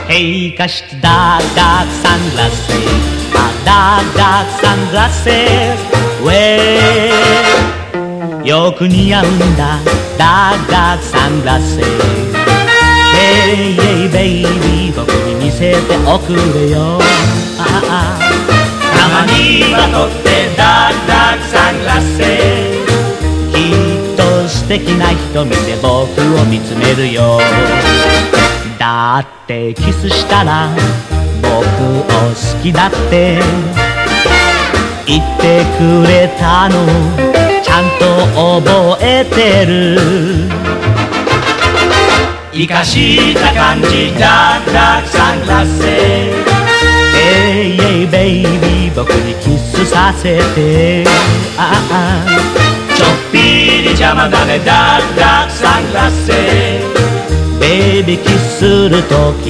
Hey, cast dark, dark sunglasses, dark, dark sunglasses. Well, よく似合うんだ Dark, dark sunglasses. Hey, hey, baby, 僕に見せておくれよ。たまにはとって Dark, dark sunglasses. きっと素敵な人見て僕を見つめるよ。だってキスしたら僕を好きだって言ってくれたのちゃんと覚えてる。生かした感じダークダークサングラス。Hey, hey, baby 僕にキスさせて。ちょっぴり邪魔だねダークダークサングラス。ベイビーキスするとき